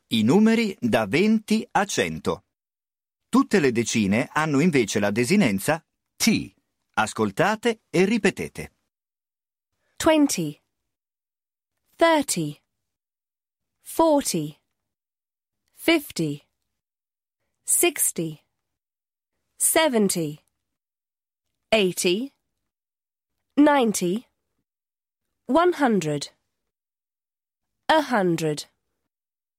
I numeri da 20 a 100. Tutte le decine hanno invece la desinenza T. Ascoltate e ripetete. 20, 30, 40, 50, 60, 70, 80, 90, 100, 100.